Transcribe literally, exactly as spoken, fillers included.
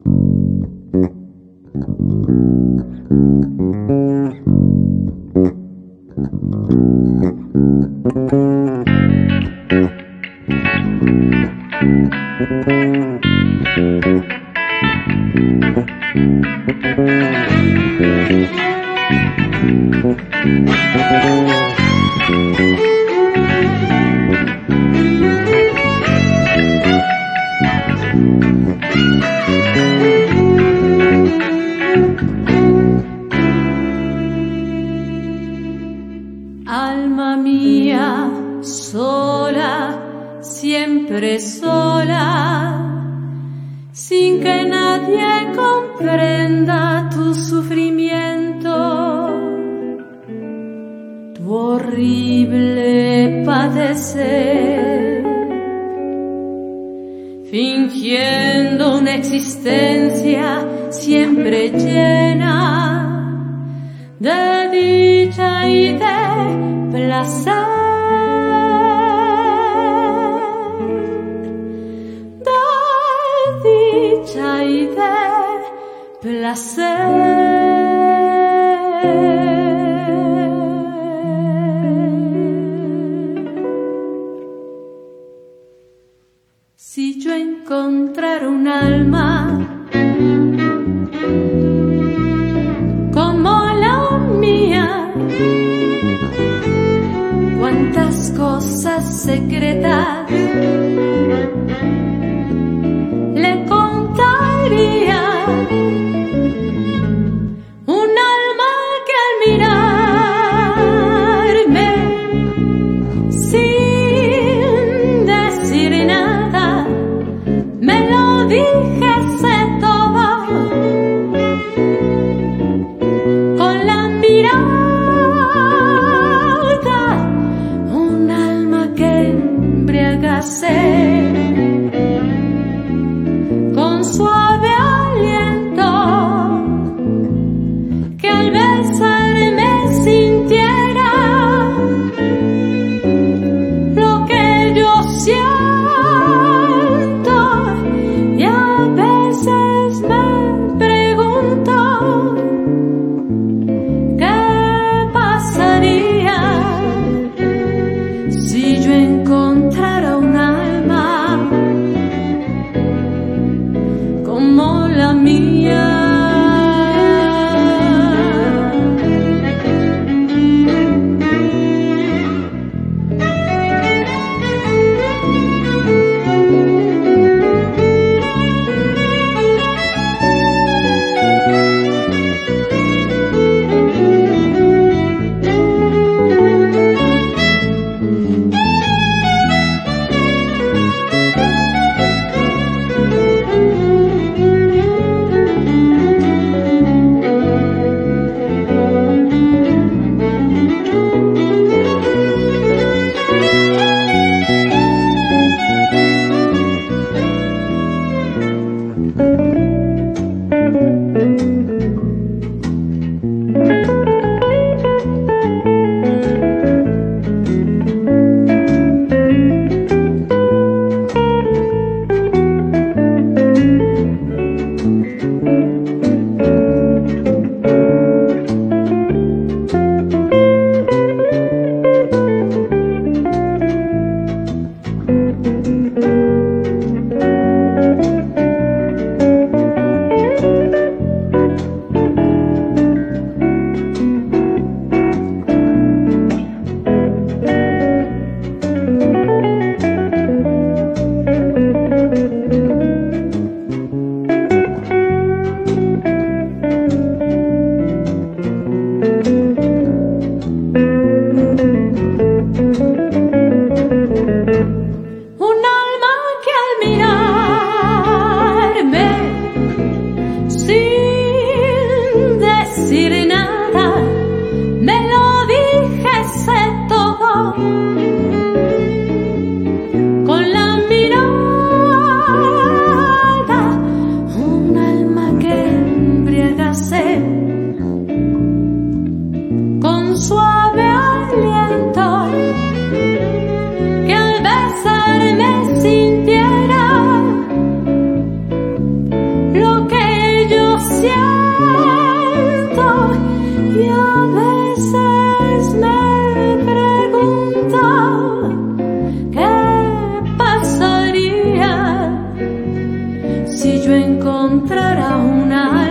Alma mía, sola, siempre sola, sin que nadie comprenda tu sufrimiento, tu horrible padecer, fingiendo una existencia siempre llena de dicha y de placer, de dicha y de placer. Si yo encontrara un alma como la mía, cuántas cosas secretas le contaría. Un alma que al mirarme, sin decir nada, me lo dijese todo, con la mirada, un alma que embriagase con suave aliento, que al besarme sintiera lo que yo siento, y a veces me pregunto qué pasaría si yo encontrara un alma como la mía. Lo que yo encontrara un alma